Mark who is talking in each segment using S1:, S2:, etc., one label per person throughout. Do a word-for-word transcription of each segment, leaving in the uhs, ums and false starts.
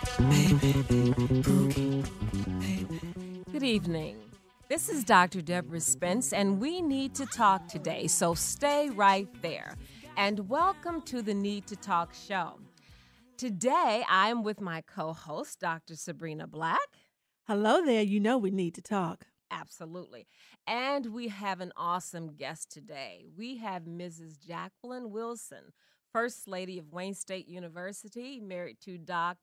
S1: Good evening. This is Doctor Deborah Spence, and we need to talk today, so stay right there. And welcome to the Need to Talk show. Today, I'm with my co-host, Doctor Sabrina Black.
S2: Hello there. You know we need to talk.
S1: Absolutely. And we have an awesome guest today. We have Missus Jacqueline Wilson, First Lady of Wayne State University, married to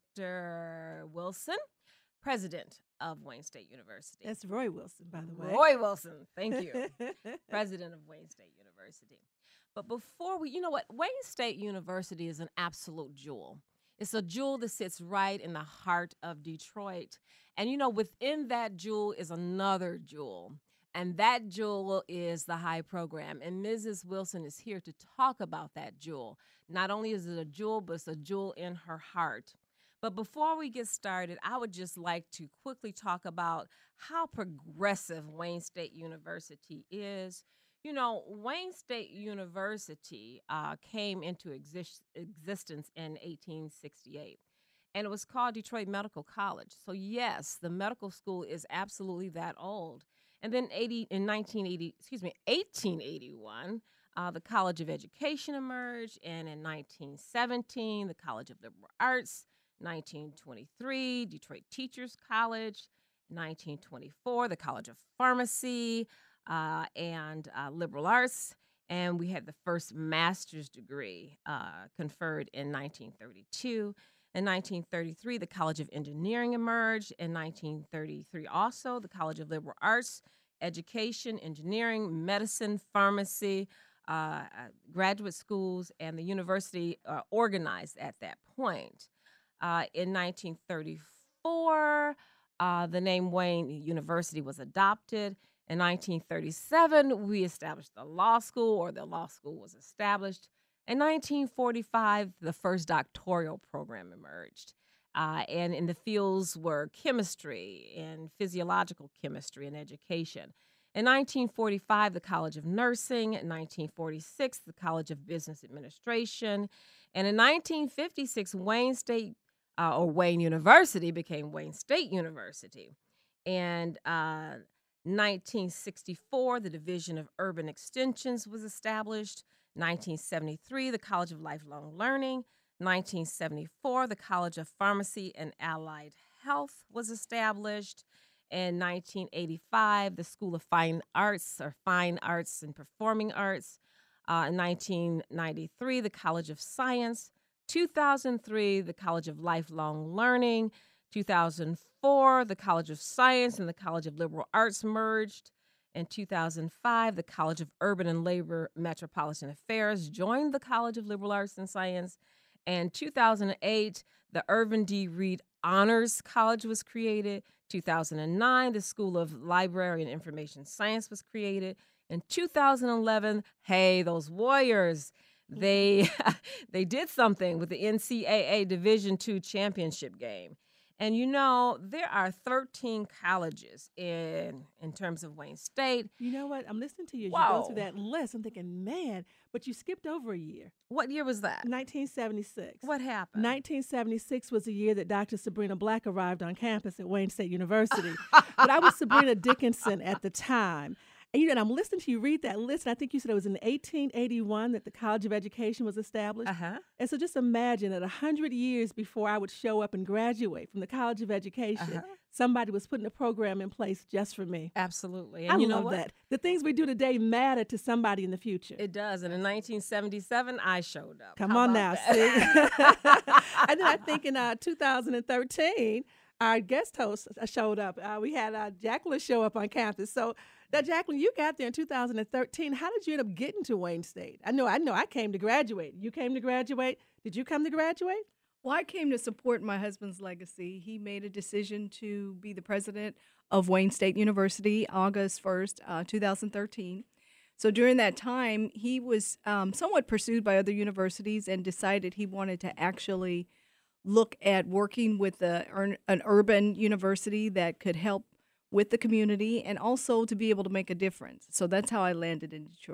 S1: Doctor Wilson, President of Wayne State University.
S2: That's Roy Wilson, by the way.
S1: Roy Wilson, thank you. President of Wayne State University. But before we, you know what, Wayne State University is an absolute jewel. It's a jewel that sits right in the heart of Detroit. And, you know, within that jewel is another jewel. And that jewel is the High Program. And Missus Wilson is here to talk about that jewel. Not only is it a jewel, but it's a jewel in her heart. But before we get started, I would just like to quickly talk about how progressive Wayne State University is. You know, Wayne State University uh, came into exist- existence in eighteen sixty-eight, and it was called Detroit Medical College. So, yes, the medical school is absolutely that old. And then eighty in nineteen eighty, excuse me, eighteen eighty-one, uh, the College of Education emerged, and in nineteen seventeen, the College of Liberal Arts. nineteen twenty-three, Detroit Teachers College. nineteen twenty-four, the College of Pharmacy uh, and uh, Liberal Arts. And we had the first master's degree uh, conferred in nineteen thirty-two. In nineteen thirty-three, the College of Engineering emerged. In nineteen thirty-three, also, the College of Liberal Arts, Education, Engineering, Medicine, Pharmacy, uh, uh, graduate schools, and the university uh, organized at that point. Uh, in nineteen thirty-four, uh, the name Wayne University was adopted. In nineteen thirty-seven, we established the law school, or the law school was established. In nineteen forty-five, the first doctoral program emerged. Uh, and in the fields were chemistry and physiological chemistry and education. In nineteen forty-five, the College of Nursing. In nineteen forty-six, the College of Business Administration. And in nineteen fifty-six, Wayne State Uh, or Wayne University became Wayne State University. And uh, nineteen sixty-four, the Division of Urban Extensions was established. nineteen seventy-three, the College of Lifelong Learning. nineteen seventy-four, the College of Pharmacy and Allied Health was established. In nineteen eighty-five, the School of Fine Arts, or Fine Arts and Performing Arts. Uh, in nineteen ninety-three, the College of Science. two thousand three, the College of Lifelong Learning. two thousand four, the College of Science and the College of Liberal Arts merged. In two thousand five, the College of Urban and Labor Metropolitan Affairs joined the College of Liberal Arts and Science. And two thousand eight, the Irvin D. Reed Honors College was created. two thousand nine, the School of Library and Information Science was created. In two thousand eleven, hey, those Warriors, They they did something with the N C double A Division two championship game. And, you know, there are thirteen colleges in in terms of Wayne State.
S2: You know what? I'm listening to you as
S1: Whoa.
S2: you go through that list. I'm thinking, man, but you skipped over a year.
S1: What year was that?
S2: nineteen seventy-six.
S1: What happened?
S2: nineteen seventy-six was the year that Doctor Sabrina Black arrived on campus at Wayne State University. But I was Sabrina Dickinson at the time. And, you know, and I'm listening to you read that list, and I think you said it was in eighteen eighty-one that the College of Education was established.
S1: Uh-huh.
S2: And so just imagine that one hundred years before I would show up and graduate from the College of Education,
S1: Uh-huh.
S2: somebody was putting a program in place just for me.
S1: Absolutely. And
S2: I
S1: you know
S2: love
S1: what?
S2: that. The things we do today matter to somebody in the future.
S1: It does. And in nineteen seventy-seven, I showed up.
S2: Come
S1: How
S2: on
S1: about
S2: now,
S1: that?
S2: see? And then I think in uh, two thousand thirteen, our guest host showed up. Uh, we had uh, Jacqueline show up on campus. So, now, Jacqueline, you got there in two thousand thirteen. How did you end up getting to Wayne State? I know, I know, I came to graduate. You came to graduate. Did you come to graduate?
S3: Well, I came to support my husband's legacy. He made a decision to be the president of Wayne State University August first, uh, two thousand thirteen. So during that time, he was um, somewhat pursued by other universities and decided he wanted to actually look at working with a, an urban university that could help with the community and also to be able to make a difference. So that's how I landed in Detroit.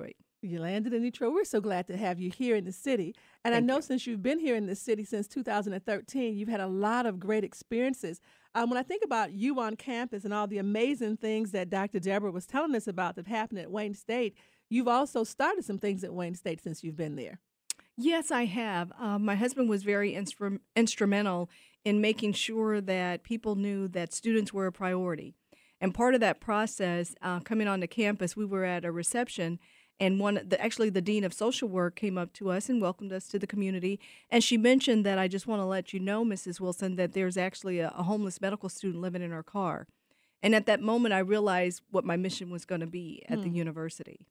S2: You landed in Detroit. We're so glad to have you here in the city. And
S3: Thank
S2: I know
S3: you.
S2: since you've been here in the city since two thousand thirteen, you've had a lot of great experiences. Um, when I think about you on campus and all the amazing things that Doctor Deborah was telling us about that happened at Wayne State, you've also started some things at Wayne State since you've been there.
S3: Yes, I have. Um, my husband was very instru- instrumental in making sure that people knew that students were a priority. And part of that process, uh, coming onto campus, we were at a reception, and one, the, actually, the dean of social work came up to us and welcomed us to the community. And she mentioned that, I just want to let you know, Missus Wilson, that there's actually a, a homeless medical student living in her car. And at that moment, I realized what my mission was going to be at the
S2: Hmm.
S3: university.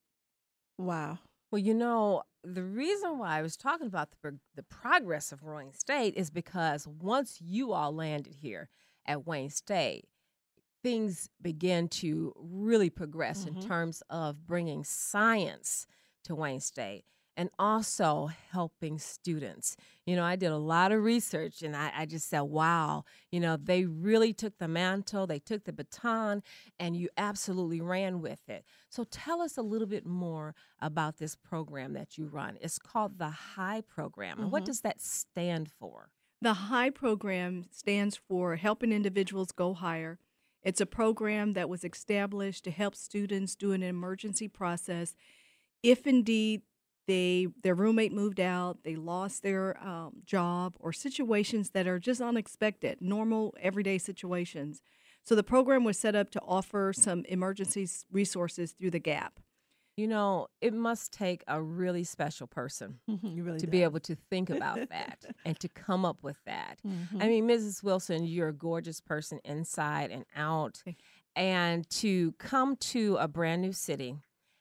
S2: Wow.
S1: Well, you know, the reason why I was talking about the, pro- the progress of Wayne State is because once you all landed here at Wayne State, things began to really progress in
S2: Mhm.
S1: terms of bringing science to Wayne State and also helping students. You know, I did a lot of research and I, I just said, wow, you know, they really took the mantle, they took the baton, and you absolutely ran with it. So tell us a little bit more about this program that you run. It's called the HIGH program. And what
S2: Mhm.
S1: does that stand for?
S3: The HIGH program stands for Helping Individuals Go Higher. It's a program that was established to help students do an emergency process if indeed they their roommate moved out, they lost their um, job, or situations that are just unexpected, normal everyday situations. So the program was set up to offer some emergency s- resources through the gap.
S1: You know, it must take a really special person
S2: You really
S1: to
S2: did.
S1: be able to think about that and to come up with that. I
S2: Mhm.
S1: mean, Missus Wilson, you're a gorgeous person inside and out.
S3: Thank
S1: And to come to a brand new city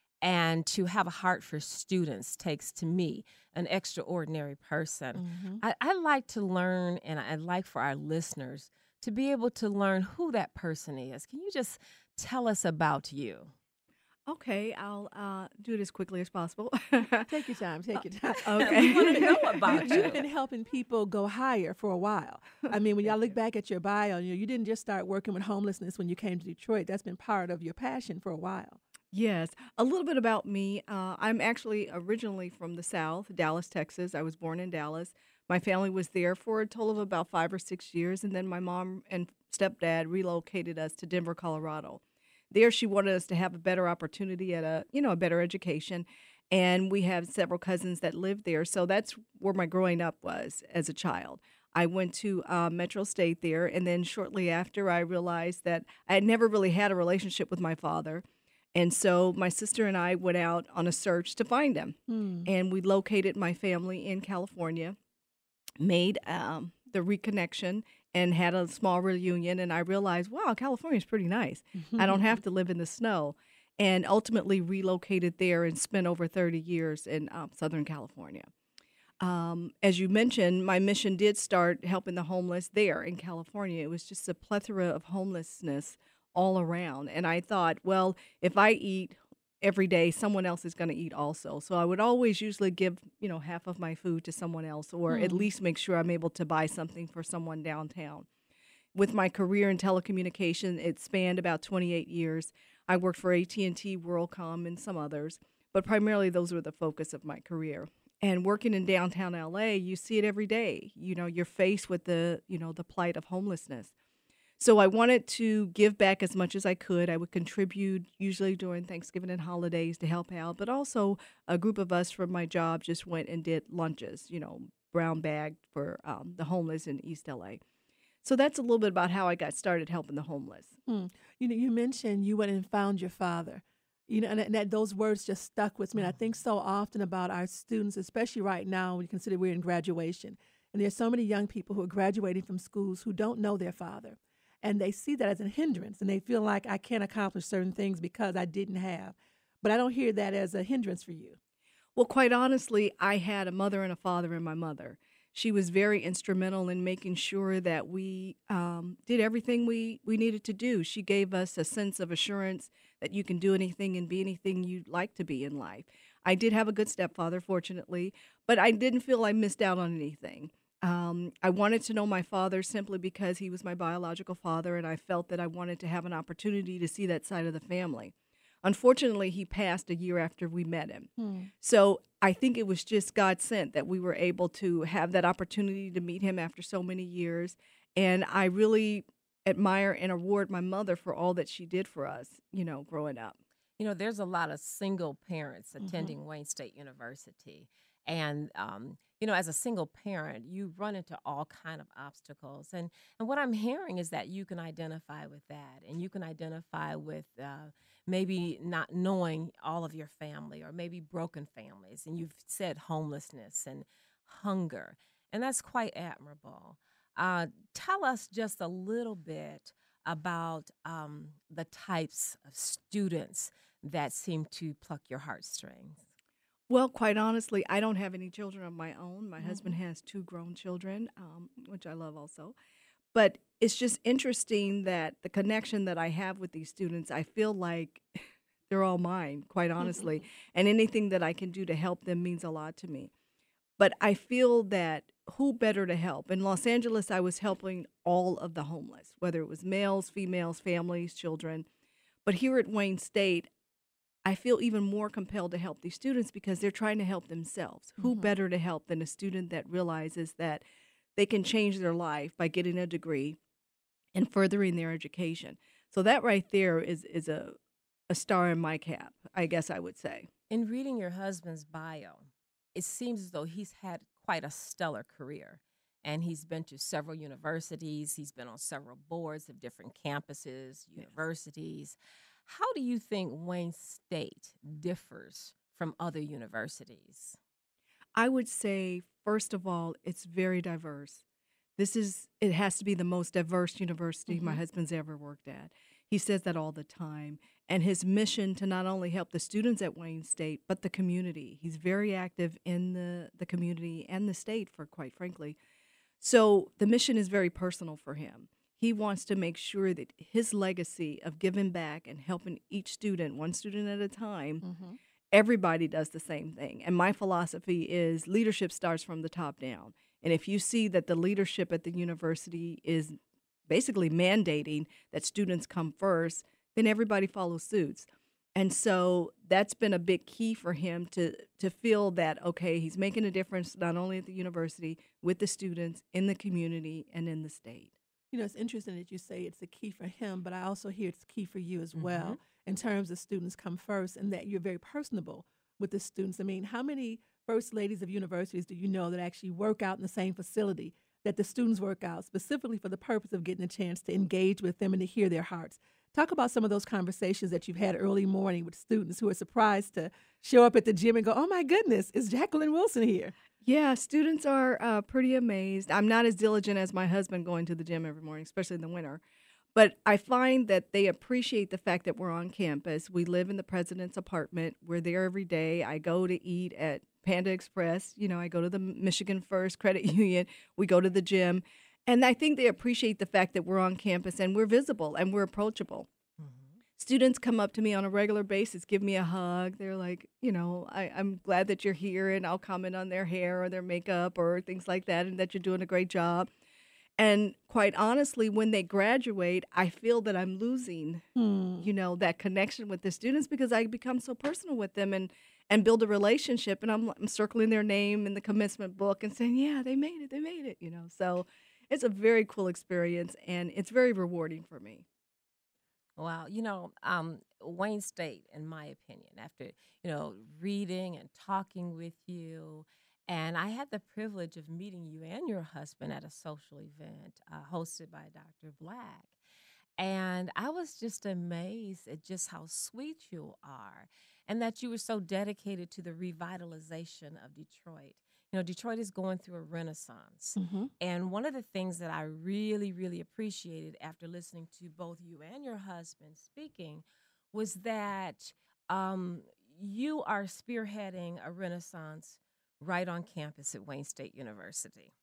S1: and to have a heart for students takes, to me, an extraordinary person.
S2: Mhm.
S1: I, I like to learn, and I'd like for our listeners to be able to learn who that person is. Can you just tell us about you?
S3: Okay, I'll uh, do it as quickly as possible.
S2: Take your time. Take your time.
S3: Okay.
S1: We want to know about
S2: You-
S1: you.
S2: You've been helping people go higher for a while. I mean, when y'all look back at your bio, you know, you didn't just start working with homelessness when you came to Detroit. That's been part of your passion for a while.
S3: Yes, a little bit about me. Uh, I'm actually originally from the South, Dallas, Texas. I was born in Dallas. My family was there for a total of about five or six years, and then my mom and stepdad relocated us to Denver, Colorado. There, she wanted us to have a better opportunity at a, you know, a better education, and we have several cousins that lived there. So that's where my growing up was as a child. I went to uh, Metro State there, and then shortly after, I realized that I had never really had a relationship with my father. And so my sister and I went out on a search to find him.
S2: Hmm.
S3: And we located my family in California, made um, the reconnection, and had a small reunion. And I realized, wow, California is pretty nice. I don't have to live in the snow. And ultimately relocated there and spent over thirty years in um, Southern California. Um, as you mentioned, my mission did start helping the homeless there in California. It was just a plethora of homelessness all around. And I thought, well, if I eat every day, someone else is going to eat also. So I would always usually give, you know, half of my food to someone else, or at
S2: Hmm.
S3: least make sure I'm able to buy something for someone downtown. With my career in telecommunication, it spanned about twenty-eight years. I worked for A T and T, WorldCom, and some others, but primarily those were the focus of my career. And working in downtown L A, you see it every day. You know, you're faced with the, you know, the plight of homelessness. So I wanted to give back as much as I could. I would contribute usually during Thanksgiving and holidays to help out, but also a group of us from my job just went and did lunches, you know, brown bag for um, the homeless in East L A. So that's a little bit about how I got started helping the homeless.
S2: Hmm. You know, you mentioned you went and found your father. You know, and, and that those words just stuck with me. And I think so often about our students, especially right now when you consider we're in graduation. And there's so many young people who are graduating from schools who don't know their father. And they see that as a hindrance. And they feel like I can't accomplish certain things because I didn't have. But I don't hear that as a hindrance for you.
S3: Well, quite honestly, I had a mother and a father in my mother. She was very instrumental in making sure that we um, did everything we, we needed to do. She gave us a sense of assurance that you can do anything and be anything you'd like to be in life. I did have a good stepfather, fortunately, but I didn't feel I missed out on anything. Um, I wanted to know my father simply because he was my biological father, and I felt that I wanted to have an opportunity to see that side of the family. Unfortunately, he passed a year after we met him.
S2: Hmm.
S3: So I think it was just God sent that we were able to have that opportunity to meet him after so many years. And I really admire and award my mother for all that she did for us, you know, growing up.
S1: You know, there's a lot of single parents
S2: Mhm.
S1: attending Wayne State University. And, um, you know, as a single parent, you run into all kind of obstacles. And, and what I'm hearing is that you can identify with that. And you can identify with uh, maybe not knowing all of your family or maybe broken families. And you've said homelessness and hunger. And that's quite admirable. Uh, tell us just a little bit about um, the types of students that seem to pluck your heartstrings.
S3: Well, quite honestly, I don't have any children of my own. My
S2: Mhm.
S3: husband has two grown children, um, which I love also. But it's just interesting that the connection that I have with these students, I feel like they're all mine, quite honestly. And anything that I can do to help them means a lot to me. But I feel that who better to help? In Los Angeles, I was helping all of the homeless, whether it was males, females, families, children. But here at Wayne State, I feel even more compelled to help these students because they're trying to help themselves. Who
S2: Mhm.
S3: better to help than a student that realizes that they can change their life by getting a degree and furthering their education? So that right there is is a a star in my cap, I guess I would say.
S1: In reading your husband's bio, it seems as though he's had quite a stellar career. And he's been to several universities. He's been on several boards of different campuses, universities. How do you think Wayne State differs from other universities?
S3: I would say, first of all, it's very diverse. This is, it has to be the most diverse university my
S2: Mhm.
S3: husband's ever worked at. He says that all the time. And his mission to not only help the students at Wayne State, but the community. He's very active in the, the community and the state, for quite frankly. So the mission is very personal for him. He wants to make sure that his legacy of giving back and helping each student, one student at a time,
S2: Mhm.
S3: everybody does the same thing. And my philosophy is leadership starts from the top down. And if you see that the leadership at the university is basically mandating that students come first, then everybody follows suits. And so that's been a big key for him to to feel that, okay, he's making a difference not only at the university, with the students, in the community, and in the state.
S2: You know, it's interesting that you say it's a key for him, but I also hear it's key for you as
S1: Mhm.
S2: well in terms of students come first and that you're very personable with the students. I mean, how many first ladies of universities do you know that actually work out in the same facility that the students work out specifically for the purpose of getting a chance to engage with them and to hear their hearts? Talk about some of those conversations that you've had early morning with students who are surprised to show up at the gym and go, oh my goodness, is Jacqueline Wilson here?
S3: Yeah, students are uh, pretty amazed. I'm not as diligent as my husband going to the gym every morning, especially in the winter. But I find that they appreciate the fact that we're on campus. We live in the president's apartment. We're there every day. I go to eat at Panda Express. You know, I go to the Michigan First Credit Union. We go to the gym. And I think they appreciate the fact that we're on campus and we're visible and we're approachable. Students come up to me on a regular basis, give me a hug. They're like, you know, I, I'm glad that you're here, and I'll comment on their hair or their makeup or things like that, and that you're doing a great job. And quite honestly, when they graduate, I feel that I'm losing,
S2: Hmm.
S3: you know, that connection with the students because I become so personal with them and and build a relationship. And I'm, I'm circling their name in the commencement book and saying, yeah, they made it, they made it, you know. So it's a very cool experience, and it's very rewarding for me.
S1: Wow, you know, um, Wayne State, in my opinion, after, you know, reading and talking with you, and I had the privilege of meeting you and your husband at a social event uh, hosted by Doctor Black. And I was just amazed at just how sweet you are and that you were so dedicated to the revitalization of Detroit. You know, Detroit is going through a renaissance.
S2: Mhm.
S1: And one of the things that I really, really appreciated after listening to both you and your husband speaking was that um, you are spearheading a renaissance right on campus at Wayne State University.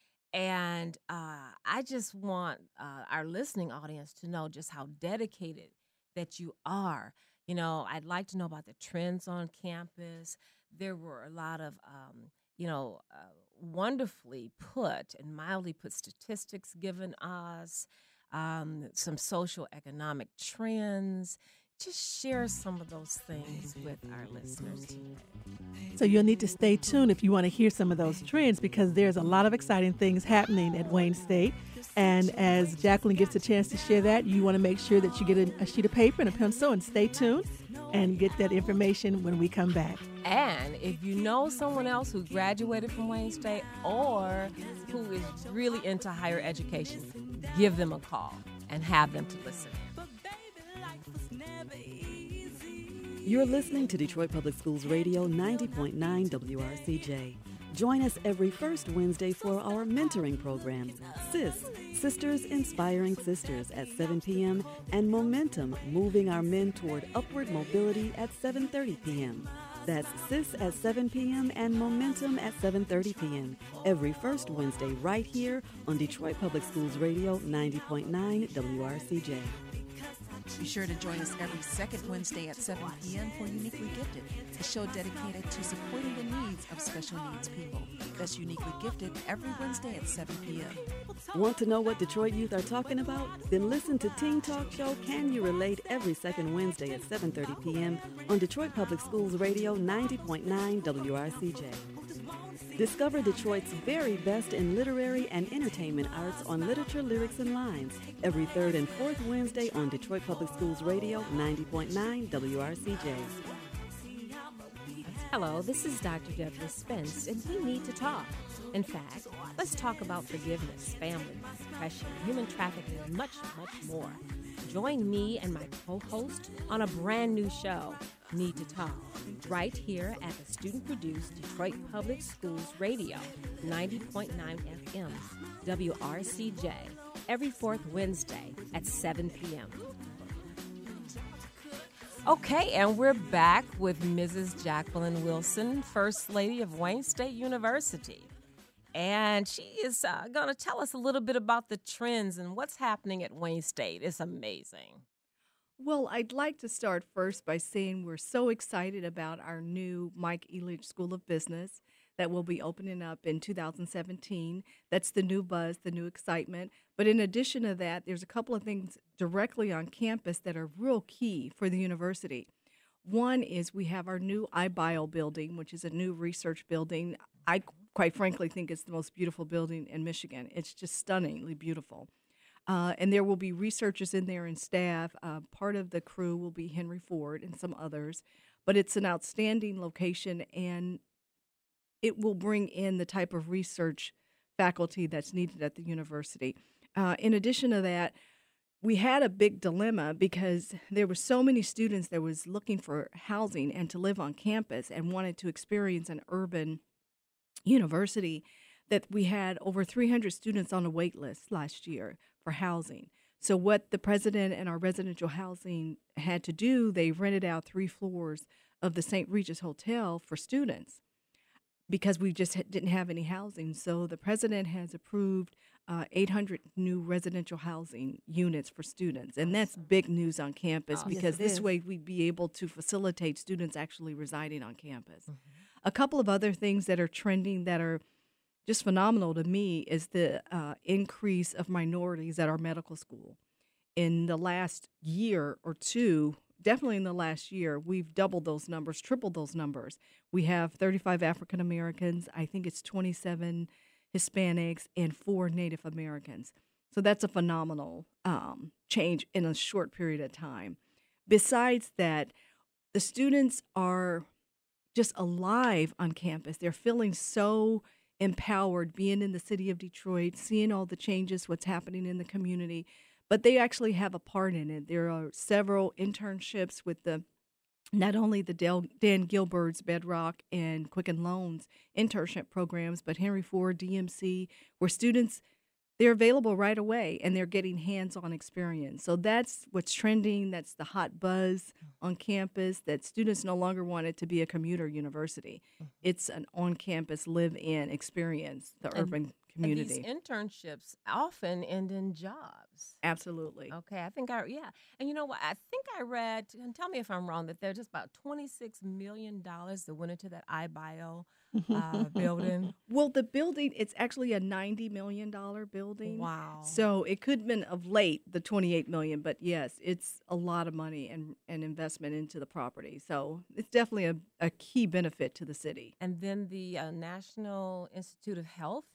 S1: And uh, I just want uh, our listening audience to know just how dedicated that you are. You know, I'd like to know about the trends on campus. There were a lot of, um, you know, uh, wonderfully put and mildly put statistics given us, um, some social economic trends. just share some of those things with our listeners today.
S2: So you'll need to stay tuned if you want to hear some of those trends, because there's a lot of exciting things happening at Wayne State. And as Jacqueline gets a chance to share that, you want to make sure that you get a, a sheet of paper and a pencil and stay tuned and get that information when we come back.
S1: And if you know someone else who graduated from Wayne State or who is really into higher education, give them a call and have them to listen.
S4: You're listening to Detroit Public Schools Radio ninety point nine W R C J. Join us every first Wednesday for our mentoring program, S I S, Sisters Inspiring Sisters, at seven p.m., and Momentum, Moving Our Men Toward Upward Mobility, at seven thirty p.m. That's S I S at seven p.m. and Momentum at seven thirty p.m. every first Wednesday right here on Detroit Public Schools Radio ninety point nine W R C J.
S5: Be sure to join us every second Wednesday at seven p.m. for Uniquely Gifted, a show dedicated to supporting the needs of special needs people. That's Uniquely Gifted every Wednesday at seven p.m.
S4: Want to know what Detroit youth are talking about? Then listen to Teen Talk Show Can You Relate every second Wednesday at seven thirty p.m. on Detroit Public Schools Radio ninety point nine W R C J. Discover Detroit's very best in literary and entertainment arts on Literature, Lyrics, and Lines every third and fourth Wednesday on Detroit Public Schools Radio ninety point nine W R C J.
S1: Hello, this is Doctor Deborah Spence, and we need to talk. In fact, let's talk about forgiveness, family, depression, human trafficking, and much, much more. Join me and my co-host on a brand new show, Need to Talk, right here at the student-produced Detroit Public Schools Radio, ninety point nine F M, W R C J, every fourth Wednesday at seven p.m. Okay, and we're back with Missus Jacqueline Wilson, First Lady of Wayne State University. And she is uh, going to tell us a little bit about the trends and what's happening at Wayne State. It's amazing.
S3: Well, I'd like to start first by saying we're so excited about our new Mike Elich School of Business that will be opening up in two thousand seventeen. That's the new buzz, the new excitement. But in addition to that, there's a couple of things directly on campus that are real key for the university. One is we have our new iBio building, which is a new research building. I quite frankly think it's the most beautiful building in Michigan. It's just stunningly beautiful. Uh, and there will be researchers in there and staff. Uh, part of the crew will be Henry Ford and some others. But it's an outstanding location, and it will bring in the type of research faculty that's needed at the university. Uh, in addition to that, we had a big dilemma because there were so many students that was looking for housing and to live on campus and wanted to experience an urban university that we had over three hundred students on a wait list last year for housing. So what the president and our residential housing had to do, they rented out three floors of the Saint Regis Hotel for students because we just didn't have any housing. So the president has approved uh, eight hundred new residential housing units for students. And that's big news on campus
S1: Awesome.
S3: because
S2: Yes, it
S3: this
S2: is.
S3: way we'd be able to facilitate students actually residing on campus.
S1: Mm-hmm.
S3: A couple of other things that are trending that are just phenomenal to me is the uh, increase of minorities at our medical school. In the last year or two, definitely in the last year, we've doubled those numbers, tripled those numbers. We have thirty-five African Americans, I think it's twenty-seven Hispanics, and four Native Americans. So that's a phenomenal um, change in a short period of time. Besides that, the students are just alive on campus. They're feeling so empowered being in the city of Detroit, seeing all the changes, what's happening in the community, but they actually have a part in it. There are several internships with the not only the Del, Dan Gilbert's Bedrock and Quicken Loans internship programs, but Henry Ford, D M C, where students, they're available right away and they're getting hands-on experience. So that's what's trending. That's the hot buzz on campus, that students no longer want it to be a commuter university. It's an on-campus live-in experience, the
S1: And-
S3: urban
S1: And
S3: community.
S1: these internships often end in jobs.
S3: Absolutely.
S1: Okay, I think I yeah, and you know what? I think I read. And tell me if I'm wrong. That there's just about twenty-six million dollars that went into that iBio uh, building.
S3: Well, the building, it's actually a ninety million dollars building.
S1: Wow.
S3: So it could have been of late the twenty-eight million dollars, but yes, it's a lot of money and, and investment into the property. So it's definitely a, a key benefit to the city.
S1: And then the uh, National Institute of Health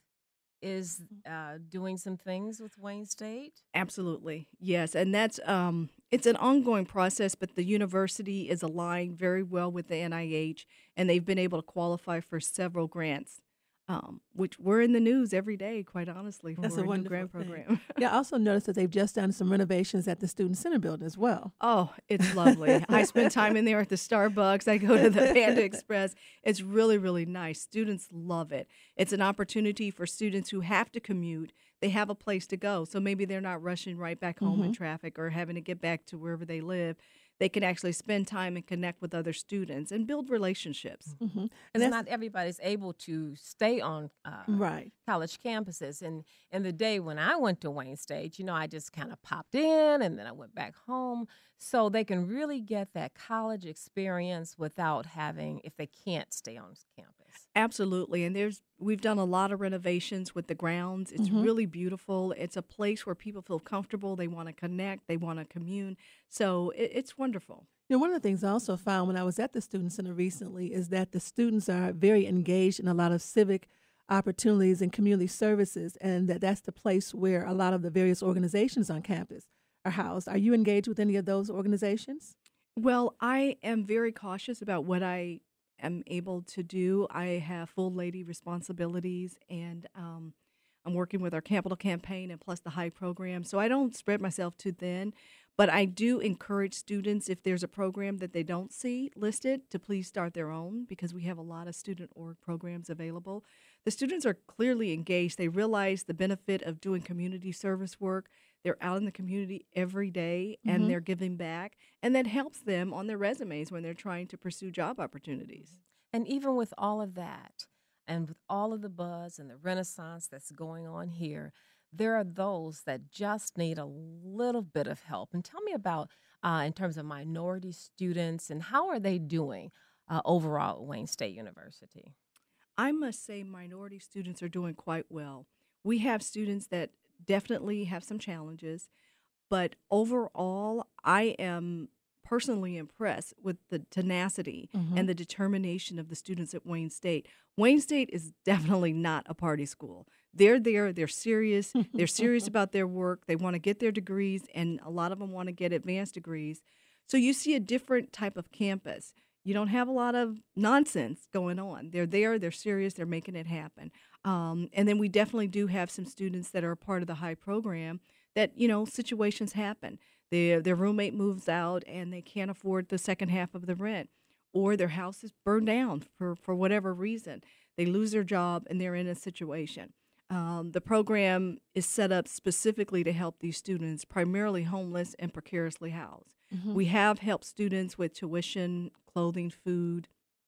S1: is uh, doing some things with Wayne State.
S3: Absolutely. Yes. And that's, um, it's an ongoing process, but the university is aligned very well with the N I H, and they've been able to qualify for several grants, um, which we're in the news every day, quite honestly, for
S2: That's
S3: a
S2: a
S3: new
S2: wonderful
S3: grant
S2: thing.
S3: program.
S2: Yeah, I also noticed that they've just done some renovations at the Student Center building as well.
S3: Oh, it's lovely. I spend time in there at the Starbucks. I go to the Panda Express. It's really, really nice. Students love it. It's an opportunity for students who have to commute. They have a place to go. So maybe they're not rushing right back home in traffic or having to get back to wherever they live. They can actually spend time and connect with other students and build relationships.
S2: Mm-hmm. And
S1: And
S2: that's
S1: not everybody's able to stay on uh,
S2: right.
S1: college campuses. And in the day when I went to Wayne State, you know, I just kind of popped in and then I went back home. So they can really get that college experience without having, if they can't stay on campus.
S3: Absolutely. And there's we've done a lot of renovations with the grounds. It's
S2: Mhm.
S3: really beautiful. It's a place where people feel comfortable. They want to connect. They want to commune. So it, it's wonderful.
S2: You know, one of the things I also found when I was at the Student Center recently is that the students are very engaged in a lot of civic opportunities and community services, and that that's the place where a lot of the various organizations on campus are housed. Are you engaged with any of those organizations?
S3: Well, I am very cautious about what I am able to do. I have full lady responsibilities, and um, I'm working with our capital campaign and plus the high program. So I don't spread myself too thin, but I do encourage students, if there's a program that they don't see listed, to please start their own, because we have a lot of student org programs available. The students are clearly engaged. They realize the benefit of doing community service work. They're out in the community every day, and
S2: Mhm.
S3: they're giving back, and that helps them on their resumes when they're trying to pursue job opportunities.
S1: And even with all of that, and with all of the buzz and the renaissance that's going on here, there are those that just need a little bit of help. And tell me about, uh, in terms of minority students, and how are they doing uh, overall at Wayne State University?
S3: I must say minority students are doing quite well. We have students that definitely have some challenges, but overall, I am personally impressed with the tenacity
S2: Mhm.
S3: and the determination of the students at Wayne State. Wayne State is definitely not a party school. They're there, they're serious, they're serious about their work, they want to get their degrees, and a lot of them want to get advanced degrees. So you see a different type of campus. You don't have a lot of nonsense going on. They're there, they're serious, they're making it happen. Um, and then we definitely do have some students that are a part of the high program that, you know, situations happen. Their, their roommate moves out and they can't afford the second half of the rent, or their house is burned down for, for whatever reason. They lose their job and they're in a situation. Um, the program is set up specifically to help these students, primarily homeless and precariously housed.
S2: Mhm.
S3: We have helped students with tuition, clothing, food,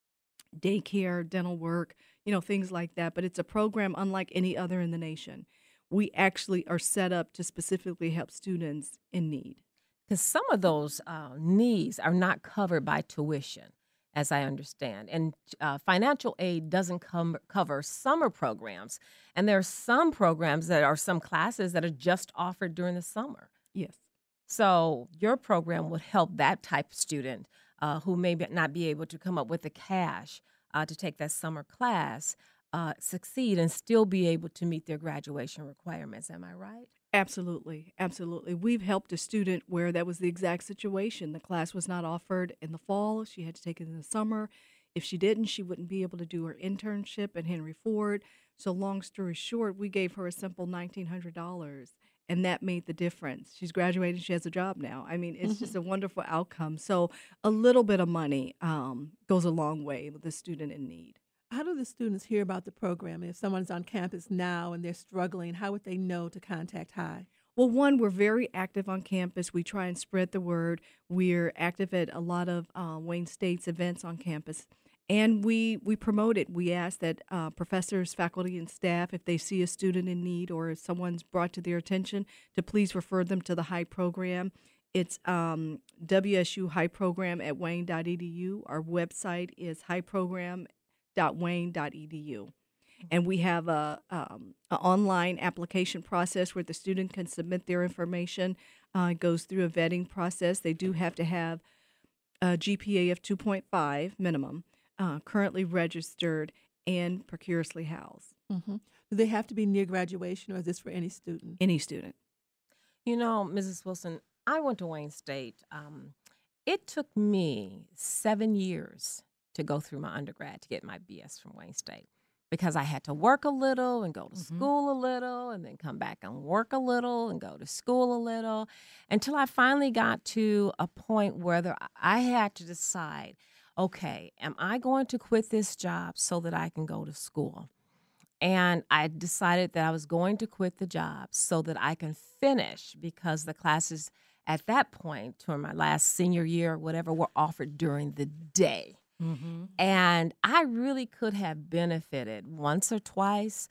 S3: daycare, dental work, you know, things like that. But it's a program unlike any other in the nation. We actually are set up to specifically help students in need.
S1: Because some of those uh, needs are not covered by tuition, as I understand. And uh, financial aid doesn't com- cover summer programs. And there are some programs that are some classes that are just offered during the summer.
S3: Yes.
S1: So your program would help that type of student uh, who may be- not be able to come up with the cash uh, to take that summer class uh, succeed and still be able to meet their graduation requirements. Am I right?
S3: Absolutely. Absolutely. We've helped a student where that was the exact situation. The class was not offered in the fall. She had to take it in the summer. If she didn't, she wouldn't be able to do her internship at Henry Ford. So long story short, we gave her a simple nineteen hundred dollars, and that made the difference. She's graduated. She has a job now. I mean, it's just a wonderful outcome. So a little bit of money um, goes a long way with a student in need.
S2: How do the students hear about the program? If someone's on campus now and they're struggling, how would they know to contact High?
S3: Well, one, we're very active on campus. We try and spread the word. We're active at a lot of uh, Wayne State's events on campus. And we, we promote it. We ask that uh, professors, faculty, and staff, if they see a student in need or if someone's brought to their attention, to please refer them to the HIGH program. It's um, W S U HIGH program at wayne dot e d u. Our website is high program dot wayne dot e d u. And we have a, um, an online application process where the student can submit their information. Uh, it goes through a vetting process. They do have to have a G P A of two point five minimum. Uh, currently registered and precariously housed.
S2: Mm-hmm. Do they have to be near graduation, or is this for any student?
S3: Any student.
S1: You know, Missus Wilson, I went to Wayne State. Um, it took me seven years to go through my undergrad to get my B S from Wayne State because I had to work a little and go to
S3: Mm-hmm.
S1: school a little and then come back and work a little and go to school a little until I finally got to a point where there, I had to decide, okay, am I going to quit this job so that I can go to school? And I decided that I was going to quit the job so that I can finish because the classes at that point, or my last senior year or whatever, were offered during the day.
S3: Mm-hmm.
S1: And I really could have benefited once or twice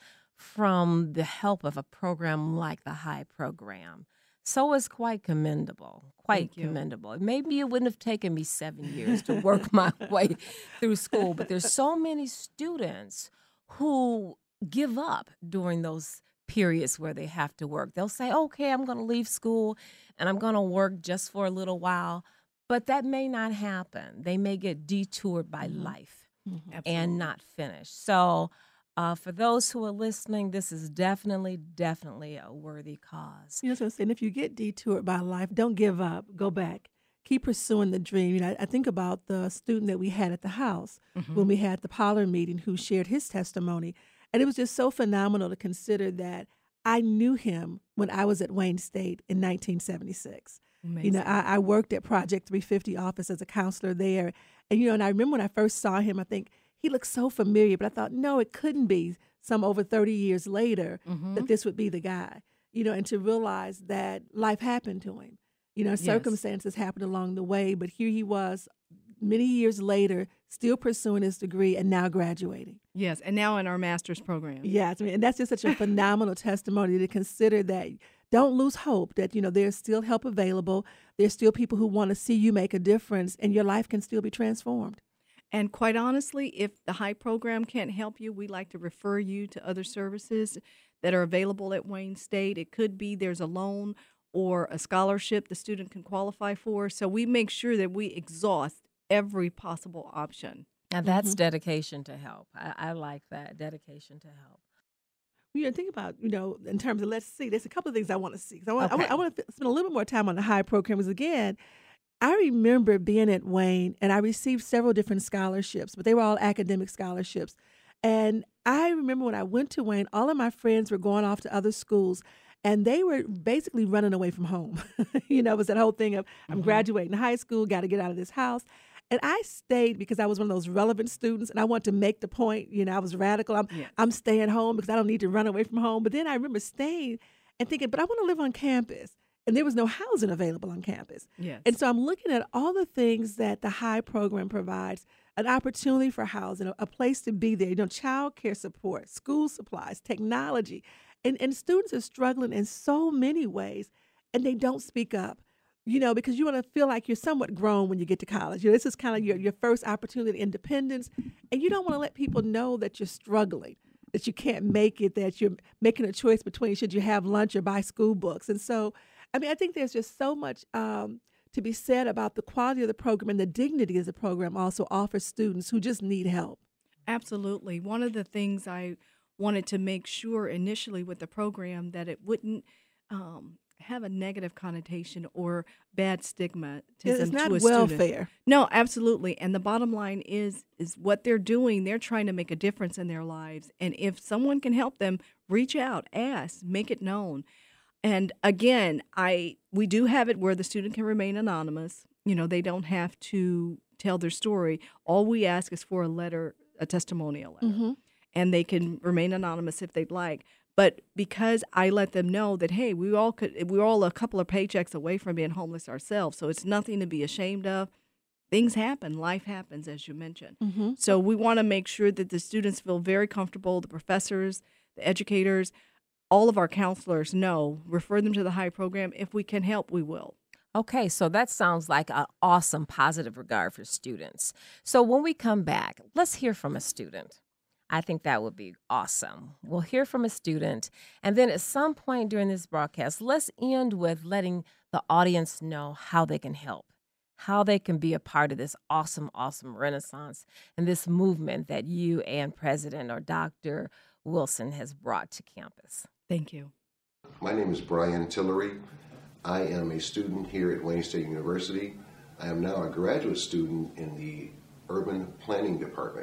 S1: from the help of a program like the HIGH program. So it's quite commendable, quite
S3: Thank you.
S1: commendable. Maybe it wouldn't have taken me seven years to work my way through school, but there's so many students who give up during those periods where they have to work. They'll say, okay, I'm going to leave school and I'm going to work just for a little while, but that may not happen. They may get detoured by
S2: Mhm.
S1: life
S2: Mm-hmm.
S1: and not finish. So uh, for those who are listening, this is definitely, definitely a worthy cause.
S2: You know what I'm saying? If you get detoured by life, don't give up. Go back. Keep pursuing the dream. You know, I, I think about the student that we had at the house
S3: Mm-hmm.
S2: when we had the Pollard meeting who shared his testimony. And it was just so phenomenal to consider that I knew him when I was at Wayne State in nineteen seventy-six. You know, I, I worked at Project three fifty office as a counselor there. And, you know, and I remember when I first saw him, I think he looked so familiar, but I thought, no, it couldn't be some over thirty years later
S3: Mm-hmm.
S2: that this would be the guy, you know, and to realize that life happened to him. You know,
S3: Yes.
S2: circumstances happened along the way, but here he was many years later, still pursuing his degree and now graduating.
S3: Yes, and now in our master's program.
S2: Yes, I mean, and that's just such a phenomenal testimony to consider that don't lose hope that, you know, there's still help available. There's still people who want to see you make a difference and your life can still be transformed.
S3: And quite honestly, if the HIGH program can't help you, we like to refer you to other services that are available at Wayne State. It could be there's a loan or a scholarship the student can qualify for. So we make sure that we exhaust every possible option.
S1: Now that's
S2: Mhm.
S1: dedication to help. I, I like that, dedication to help.
S2: You know, think about, you know, in terms of, let's see, there's a couple of things I want to see. 'Cause I want, I
S1: Okay.
S2: want, I want to spend a little bit more time on the HIGH program. Because again, I remember being at Wayne and I received several different scholarships, but they were all academic scholarships. And I remember when I went to Wayne, all of my friends were going off to other schools and they were basically running away from home. You know, it was that whole thing of, I'm
S3: Mhm.
S2: graduating high school, got to get out of this house. And I stayed because I was one of those relevant students and I wanted to make the point. You know, I was radical. I'm,
S3: Yes.
S2: I'm staying home because I don't need to run away from home. But then I remember staying and thinking, but I want to live on campus. And there was no housing available on campus.
S3: Yes.
S2: And so I'm looking at all the things that the HIGH program provides, an opportunity for housing, a, a place to be there, you know, child care support, school supplies, technology. And, and students are struggling in so many ways and they don't speak up. You know, because you want to feel like you're somewhat grown when you get to college. You know, this is kind of your, your first opportunity of independence. And you don't want to let people know that you're struggling, that you can't make it, that you're making a choice between should you have lunch or buy school books. And so, I mean, I think there's just so much um, to be said about the quality of the program and the dignity of the program also offers students who just need help.
S3: Absolutely. One of the things I wanted to make sure initially with the program that it wouldn't um, have a negative connotation or bad stigmatism
S2: It's
S3: to
S2: not
S3: a student.
S2: welfare.
S3: No, absolutely. And the bottom line is is what they're doing, they're trying to make a difference in their lives. And if someone can help them, reach out, ask, make it known. And again, I we do have it where the student can remain anonymous. You know, they don't have to tell their story. All we ask is for a letter, a testimonial letter.
S2: Mm-hmm.
S3: And they can remain anonymous if they'd like. But because I let them know that, hey, we all could, we're all a couple of paychecks away from being homeless ourselves, so it's nothing to be ashamed of. things happen, life happens, as you mentioned.
S2: Mm-hmm.
S3: So we want to make sure that the students feel very comfortable, the professors, the educators, all of our counselors know, refer them to the HIGH program. If we can help, we will.
S1: Okay, so that sounds like an awesome positive regard for students. So when we come back, let's hear from a student. I think that would be awesome. We'll hear from a student, and then at some point during this broadcast, let's end with letting the audience know how they can help, how they can be a part of this awesome, awesome renaissance and this movement that you and President or Doctor Wilson has brought to campus.
S3: Thank you.
S6: My name is Brian Tillery. I am a student here at Wayne State University. I am now a graduate student in the Urban Planning Department.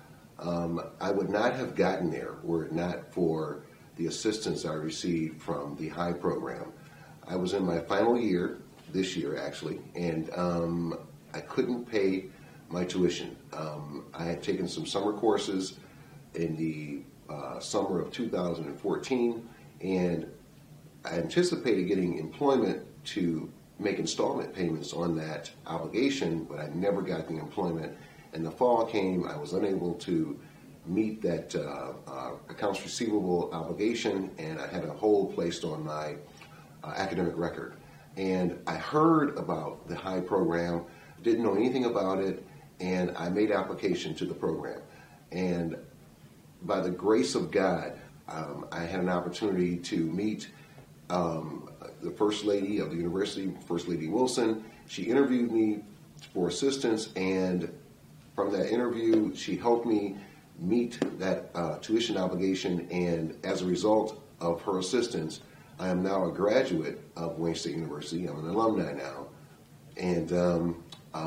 S6: Um, I would not have gotten there were it not for the assistance I received from the HIGH program. I was in my final year, this year actually, and um, I couldn't pay my tuition. Um, I had taken some summer courses in the uh, summer of two thousand fourteen, and I anticipated getting employment to make installment payments on that obligation, but I never got the employment. And the fall came, I was unable to meet that uh, uh, accounts receivable obligation, and I had a hold placed on my uh, academic record. And I heard about the HIGH program, didn't know anything about it, and I made application to the program. And by the grace of God, um, I had an opportunity to meet um, the First Lady of the University, First Lady Wilson. She interviewed me for assistance, and from that interview, she helped me meet that uh, tuition obligation, and as a result of her assistance, I am now a graduate of Wayne State University. I'm an alumni now, and um,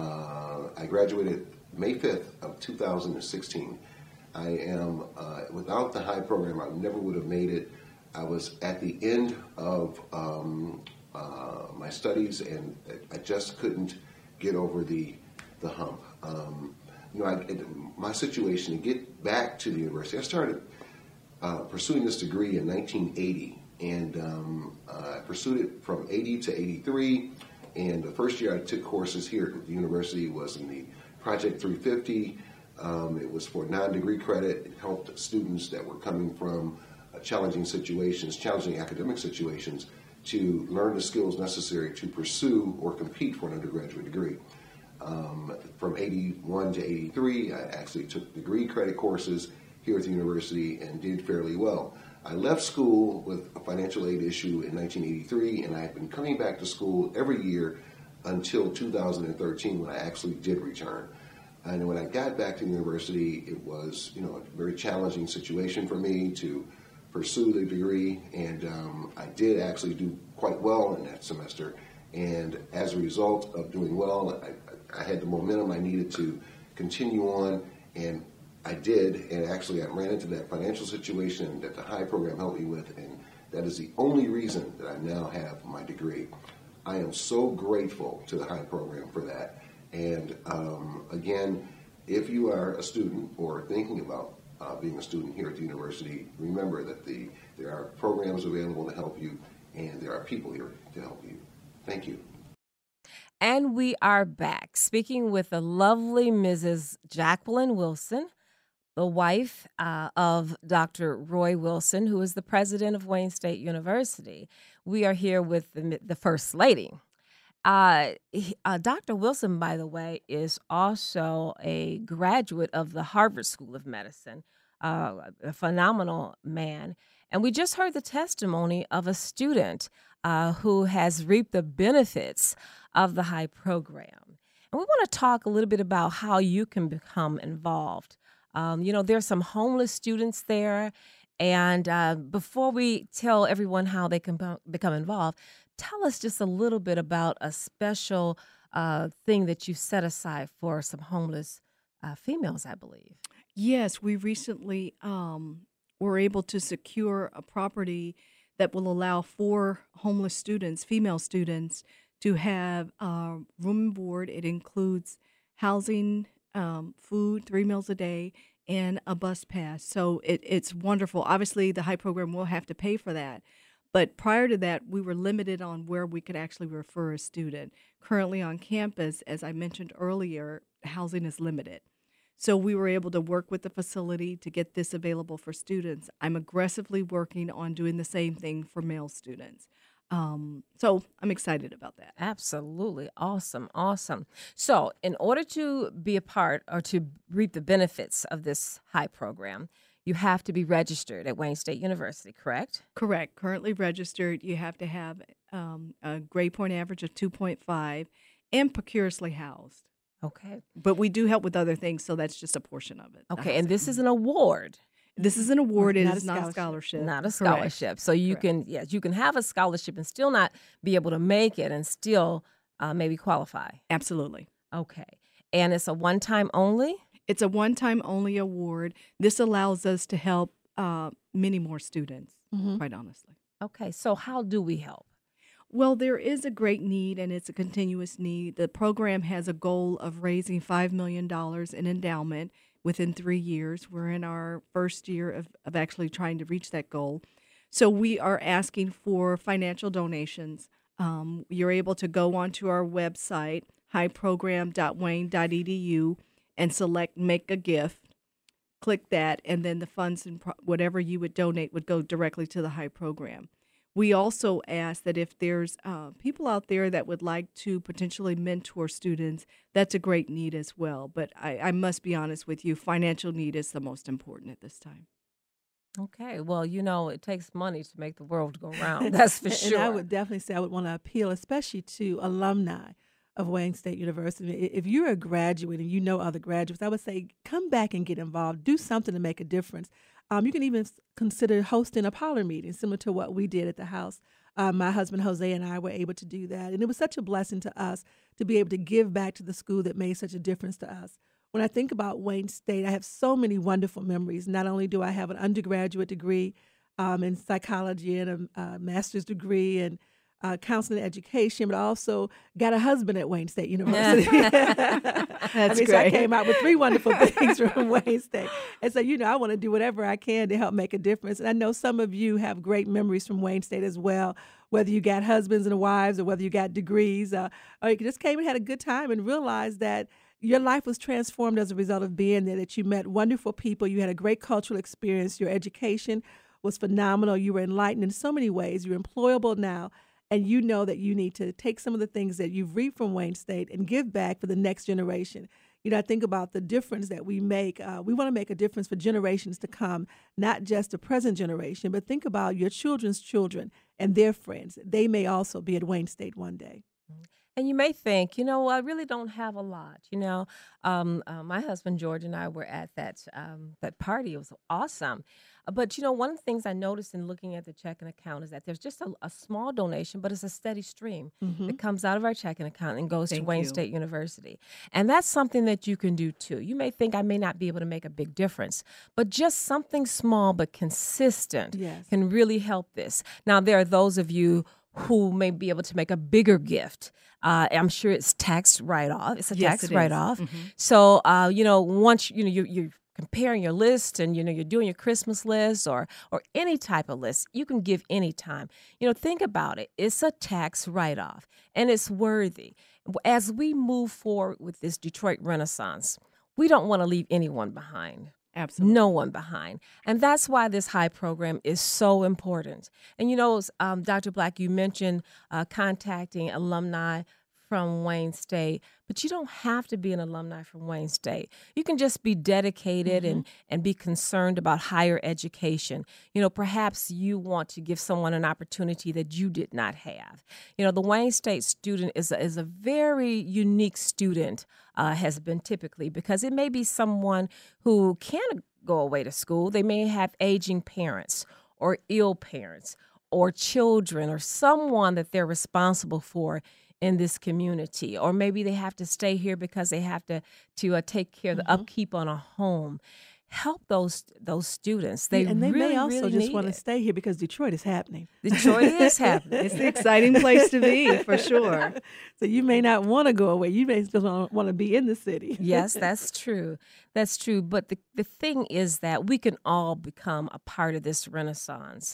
S6: uh, I graduated May fifth of two thousand sixteen. I am, uh, without the HIGH program, I never would have made it. I was at the end of um, uh, my studies, and I just couldn't get over the the hump. Um, you know, I, my situation to get back to the university, I started uh, pursuing this degree in nineteen eighty, and um, uh, I pursued it from eighty to eighty-three, and the first year I took courses here at the university was in the Project three fifty. Um, it was for non-degree credit. It helped students that were coming from uh, challenging situations, challenging academic situations, to learn the skills necessary to pursue or compete for an undergraduate degree. Um, from eighty-one to eighty-three, I actually took degree credit courses here at the university and did fairly well. I left school with a financial aid issue in nineteen eighty-three, and I have been coming back to school every year until two thousand thirteen, when I actually did return. And when I got back to the university, it was, you know, a very challenging situation for me to pursue the degree, and um, I did actually do quite well in that semester. And as a result of doing well, I, I had the momentum I needed to continue on, and I did. And actually, I ran into that financial situation that the HIGH program helped me with, and that is the only reason that I now have my degree. I am so grateful to the HIGH program for that. And um, again, if you are a student or thinking about uh, being a student here at the university, remember that the there are programs available to help you, and there are people here to help you. Thank you.
S1: And we are back speaking with the lovely Missus Jacqueline Wilson, the wife uh, of Doctor Roy Wilson, who is the president of Wayne State University. We are here with the, the First Lady. Uh, he, uh, Doctor Wilson, by the way, is also a graduate of the Harvard School of Medicine, uh, a phenomenal man. And we just heard the testimony of a student uh, who has reaped the benefits of the HIGH program. And we want to talk a little bit about how you can become involved. Um, you know, there's some homeless students there. And uh, before we tell everyone how they can become involved, tell us just a little bit about a special uh, thing that you set aside for some homeless uh, females, I believe.
S3: Yes, we recently um, were able to secure a property that will allow four homeless students, female students, to have uh, room and board. It includes housing, um, food, three meals a day, and a bus pass. So it, it's wonderful. Obviously, the HIGH program will have to pay for that. But prior to that, we were limited on where we could actually refer a student. Currently on campus, as I mentioned earlier, housing is limited. So we were able to work with the facility to get this available for students. I'm aggressively working on doing the same thing for male students. Um, so I'm excited about that.
S1: Absolutely. Awesome. Awesome. So in order to be a part or to reap the benefits of this HIGH program, you have to be registered at Wayne State University, correct?
S3: Correct. Currently registered, you have to have um, a grade point average of two point five and precariously housed.
S1: Okay.
S3: But we do help with other things, so that's just a portion of it. the
S1: Okay. And this
S3: housing.
S1: is an award.
S3: This is an award. It
S2: Not a
S3: is not a
S2: scholarship.
S3: scholarship.
S1: Not a
S3: Correct.
S1: scholarship. So you
S3: Correct.
S1: can, yes, you can have a scholarship and still not be able to make it and still uh, maybe qualify.
S3: Absolutely.
S1: Okay. And it's a one time only?
S3: It's a one-time only award. This allows us to help uh, many more students,
S2: Mhm.
S3: quite honestly.
S1: Okay. So how do we help?
S3: Well, there is a great need, and it's a continuous need. The program has a goal of raising five million dollars in endowment within three years. We're in our first year of, of actually trying to reach that goal. So we are asking for financial donations. Um, you're able to go onto our website, high program dot wayne dot e d u, and select Make a Gift. Click that, and then the funds and pro- whatever you would donate would go directly to the HIGH program. We also ask that if there's uh, people out there that would like to potentially mentor students, that's a great need as well. But I, I must be honest with you, financial need is the most important at this time.
S1: Okay. Well, you know, it takes money to make the world go round. That's for
S2: And-
S1: sure.
S2: And I would definitely say I would want to appeal, especially to alumni of Wayne State University. I- If you're a graduate and you know other graduates, I would say come back and get involved. Do something to make a difference. Um, you can even s- consider hosting a parlor meeting, similar to what we did at the house. Uh, my husband Jose and I were able to do that, and it was such a blessing to us to be able to give back to the school that made such a difference to us. When I think about Wayne State, I have so many wonderful memories. Not only do I have an undergraduate degree um, in psychology and a, a master's degree in uh, counseling and education, but I also got a husband at Wayne State University.
S3: That's
S2: I mean, so I
S3: great.
S2: came out with three wonderful things from Wayne State. And so, you know, I want to do whatever I can to help make a difference. And I know some of you have great memories from Wayne State as well, whether you got husbands and wives or whether you got degrees, uh, or you just came and had a good time and realized that your life was transformed as a result of being there, that you met wonderful people, you had a great cultural experience, your education was phenomenal, you were enlightened in so many ways, you're employable now, and you know that you need to take some of the things that you've reaped from Wayne State and give back for the next generation. You know, I think about the difference that we make. Uh, we want to make a difference for generations to come, not just the present generation, but think about your children's children and their friends. They may also be at Wayne State one day.
S1: And you may think, you know, I really don't have a lot. You know, um, uh, my husband George and I were at that um, that party. It was awesome. Uh, But you know, one of the things I noticed in looking at the checking account is that there's just a, a small donation, but it's a steady stream that comes out of our checking account and goes to
S3: Thank
S1: Wayne
S3: you.
S1: State University. And that's something that you can do too. You may think I may not be able to make a big difference, but just something small but consistent
S2: Yes.
S1: can really help this. Now, there are those of you who may be able to make a bigger gift. Uh, I'm sure it's tax write-off. It's a
S3: Yes,
S1: tax
S3: it is.
S1: write-off.
S3: Mhm.
S1: So, uh, you know, once you know you you're comparing your list and you know you're doing your Christmas list or or any type of list, you can give any time. You know, think about it. It's a tax write-off, and it's worthy. As we move forward with this Detroit Renaissance, we don't want to leave anyone behind.
S3: Absolutely.
S1: No one behind. And that's why this HIGH program is so important. And you know, um, Doctor Black, you mentioned uh, contacting alumni from Wayne State, but you don't have to be an alumni from Wayne State. You can just be dedicated and, and be concerned about higher education. You know, perhaps you want to give someone an opportunity that you did not have. You know, the Wayne State student is a, is a very unique student, uh, has been typically, because it may be someone who can't go away to school. They may have aging parents or ill parents or children or someone that they're responsible for in this community, or maybe they have to stay here because they have to to uh, take care of the upkeep on a home. Help those those students. They
S2: and they
S1: really,
S2: may also
S1: really
S2: just
S1: need
S2: want to
S1: it.
S2: stay here because Detroit is happening.
S1: Detroit is happening.
S3: It's the exciting place to be, for sure.
S2: So you may not want to go away. You may just want to be in the city.
S1: Yes, that's true. That's true. But the, the thing is that we can all become a part of this renaissance.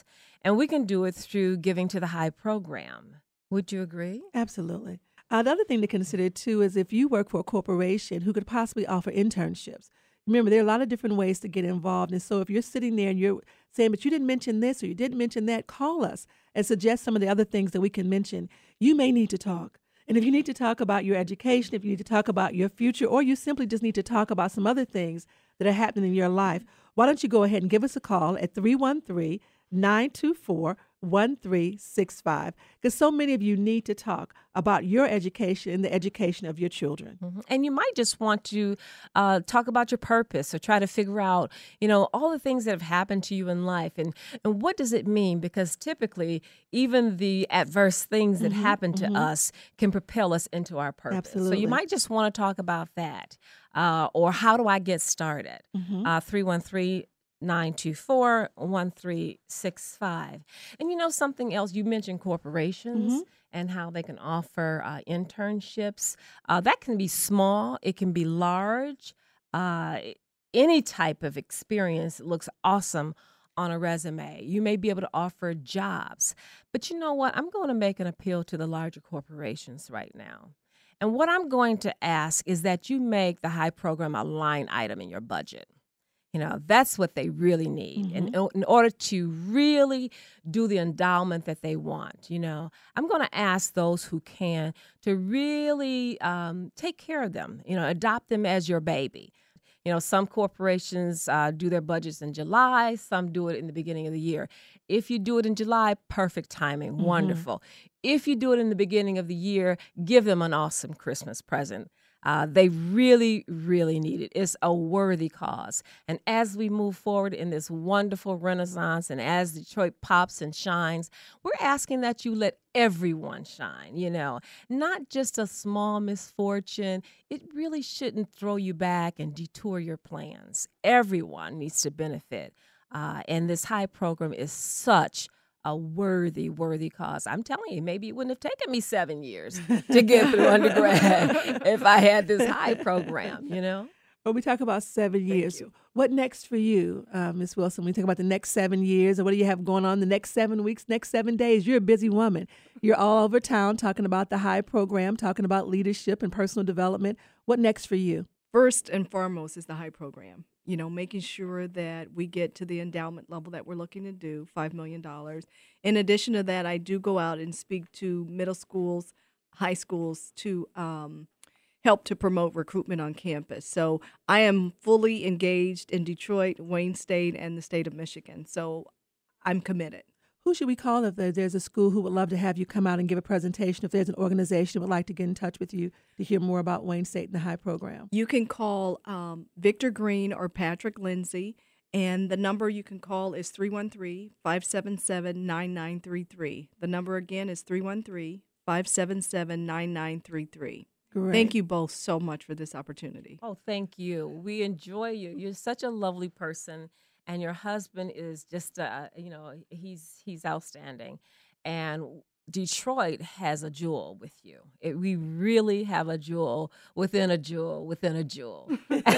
S1: And we can do it through Giving to the High program. Would you agree?
S2: Absolutely. Uh, the other thing to consider, too, is if you work for a corporation who could possibly offer internships. Remember, there are a lot of different ways to get involved. And so if you're sitting there and you're saying, but you didn't mention this or you didn't mention that, call us and suggest some of the other things that we can mention. You may need to talk. And if you need to talk about your education, if you need to talk about your future, or you simply just need to talk about some other things that are happening in your life, why don't you go ahead and give us a call at three one three, nine two four, one three six five, because so many of you need to talk about your education and the education of your children.
S1: Mm-hmm. And you might just want to uh, talk about your purpose or try to figure out, you know, all the things that have happened to you in life and, and what does it mean? Because typically, even the adverse things that
S2: Mm-hmm,
S1: happen to
S2: mm-hmm.
S1: us can propel us into our purpose.
S2: Absolutely.
S1: So you might just want to talk about that. Uh, or how do I get started?
S2: Mm-hmm.
S1: Uh, three one three, nine two four, one three six five. And you know something else, you mentioned corporations
S2: Mhm.
S1: and how they can offer uh, internships. Uh, that can be small, it can be large. Uh, any type of experience looks awesome on a resume. You may be able to offer jobs. But you know what? I'm going to make an appeal to the larger corporations right now. And what I'm going to ask is that you make the High program a line item in your budget. You know, that's what they really need.
S2: Mm-hmm.
S1: And in order to really do the endowment that they want, you know, I'm going to ask those who can to really um, take care of them, you know, adopt them as your baby. You know, some corporations uh, do their budgets in July, some do it in the beginning of the year. If you do it in July, perfect timing,
S2: Mm-hmm.
S1: wonderful. If you do it in the beginning of the year, give them an awesome Christmas present. Uh, they really, really need it. It's a worthy cause. And as we move forward in this wonderful renaissance and as Detroit pops and shines, we're asking that you let everyone shine, you know, not just a small misfortune. It really shouldn't throw you back and detour your plans. Everyone needs to benefit. Uh, and this High program is such a worthy, worthy cause. I'm telling you, maybe it wouldn't have taken me seven years to get through undergrad if I had this High program, you know?
S2: When we talk about seven years,
S1: you.
S2: what next for you, uh, Miz Wilson? When we talk about the next seven years, or what do you have going on the next seven weeks, next seven days? You're a busy woman. You're all over town talking about the High program, talking about leadership and personal development. What next for you?
S3: First and foremost is the High program. You know, making sure that we get to the endowment level that we're looking to do, five million dollars. In addition to that, I do go out and speak to middle schools, high schools to um, help to promote recruitment on campus. So I am fully engaged in Detroit, Wayne State, and the state of Michigan. So I'm committed.
S2: Who should we call if there's a school who would love to have you come out and give a presentation? If there's an organization that would like to get in touch with you to hear more about Wayne State and the High program?
S3: You can call um, Victor Green or Patrick Lindsay, and the number you can call is three one three, five seven seven, nine nine three three. The number again is three one three, five seven seven, nine nine three three.
S2: Great.
S3: Thank you both so much for this opportunity.
S1: Oh, thank you. We enjoy you. You're such a lovely person. And your husband is just, uh, you know, he's he's outstanding. And Detroit has a jewel with you. It, we really have a jewel within a jewel within a jewel.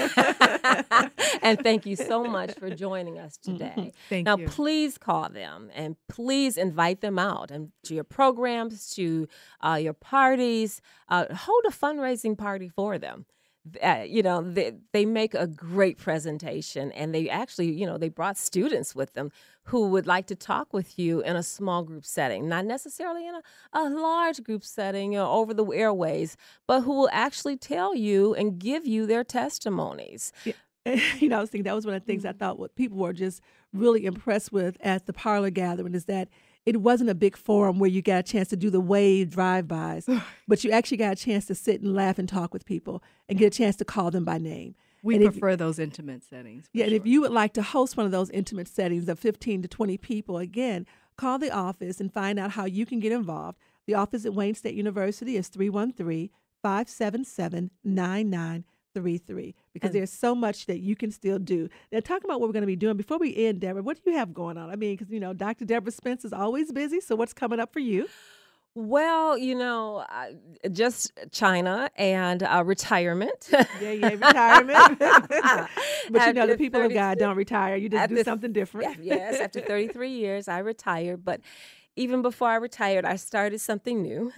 S1: And thank you so much for joining us today.
S3: Thank
S1: now,
S3: you.
S1: please call them and please invite them out and to your programs, to uh, your parties. Uh, hold a fundraising party for them. Uh, you know, they, they make a great presentation, and they actually, you know, they brought students with them who would like to talk with you in a small group setting, not necessarily in a, a large group setting or over the airways, but who will actually tell you and give you their testimonies.
S2: Yeah. You know, I was thinking that was one of the things I thought what people were just really impressed with at the parlor gathering is that it wasn't a big forum where you got a chance to do the wave drive-bys, but you actually got a chance to sit and laugh and talk with people and get a chance to call them by name.
S3: We
S2: and
S3: prefer if, those intimate settings.
S2: Yeah,
S3: sure.
S2: and if you would like to host one of those intimate settings of fifteen to twenty people, again, call the office and find out how you can get involved. The office at Wayne State University is three one three, five seven seven, nine nine three three because
S1: And-
S2: there's so much that you can still do. Now, talk about what we're going to be doing. Before we end, Deborah, what do you have going on? I mean, because, you know, Doctor Deborah Spence is always busy, so what's coming up for you?
S1: Well, you know, uh, just China and uh, retirement.
S2: Yeah, yeah, retirement. But you know,
S1: After
S2: the people of
S1: thirty
S2: God don't retire. You just do
S1: After-
S2: something different.
S1: Yeah, yes, after thirty-three years, I retired. But even before I retired, I started something new.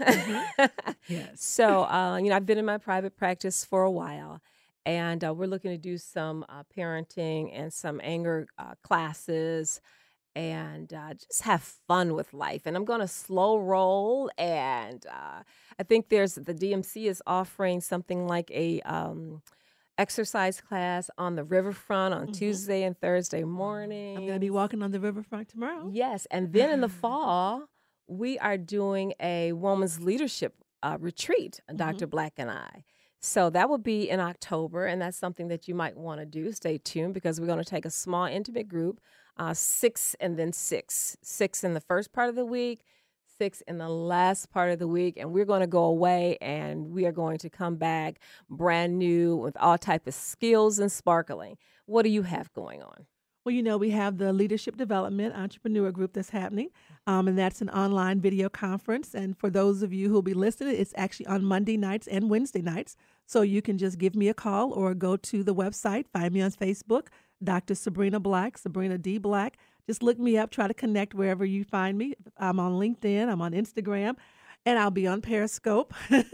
S2: Yes.
S1: So, uh, you know, I've been in my private practice for a while, and uh, we're looking to do some uh, parenting and some anger uh, classes and uh, just have fun with life. And I'm going to slow roll. And uh, I think there's the D M C is offering something like a um, exercise class on the riverfront on Tuesday and Thursday morning.
S2: I'm going to be walking on the riverfront tomorrow.
S1: Yes, and then in the fall, we are doing a woman's leadership uh, retreat, Doctor Black and I. So that will be in October, and that's something that you might want to do. Stay tuned because we're going to take a small, intimate group, uh, six and then six. Six in the first part of the week, six in the last part of the week, and we're going to go away, and we are going to come back brand new with all type of skills and sparkling. What do you have going on?
S2: Well, you know, we have the Leadership Development Entrepreneur Group that's happening, um, and that's an online video conference. And for those of you who will be listening, it's actually on Monday nights and Wednesday nights. So you can just give me a call or go to the website, find me on Facebook, Doctor Sabrina Black, Sabrina D. Black. Just look me up, try to connect wherever you find me. I'm on LinkedIn, I'm on Instagram, and I'll be on Periscope,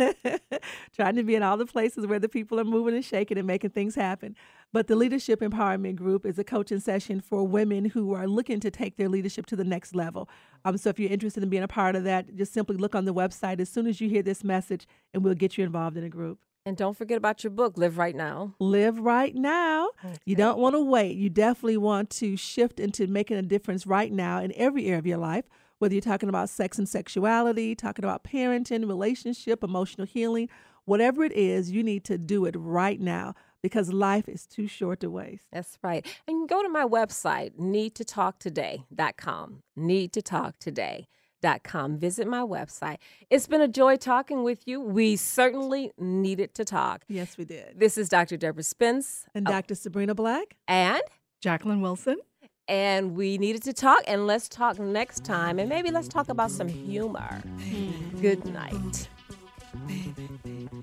S2: trying to be in all the places where the people are moving and shaking and making things happen. But the Leadership Empowerment Group is a coaching session for women who are looking to take their leadership to the next level. Um, so if you're interested in being a part of that, just simply look on the website as soon as you hear this message, and we'll get you involved in a group.
S1: And don't forget about your book, Live Right Now.
S2: Live right now. You don't want to wait. You definitely want to shift into making a difference right now in every area of your life, whether you're talking about sex and sexuality, talking about parenting, relationship, emotional healing, whatever it is, you need to do it right now because life is too short to waste.
S1: That's right. And go to my website, need to talk today dot com. need to talk today dot com. Visit my website. It's been a joy talking with you. We certainly needed to talk.
S2: Yes, we did.
S1: This is Doctor Deborah Spence.
S2: And Doctor Sabrina Black.
S1: And?
S3: Jacqueline Wilson.
S1: And we needed to talk, and let's talk next time. And maybe let's talk about some humor. Good night.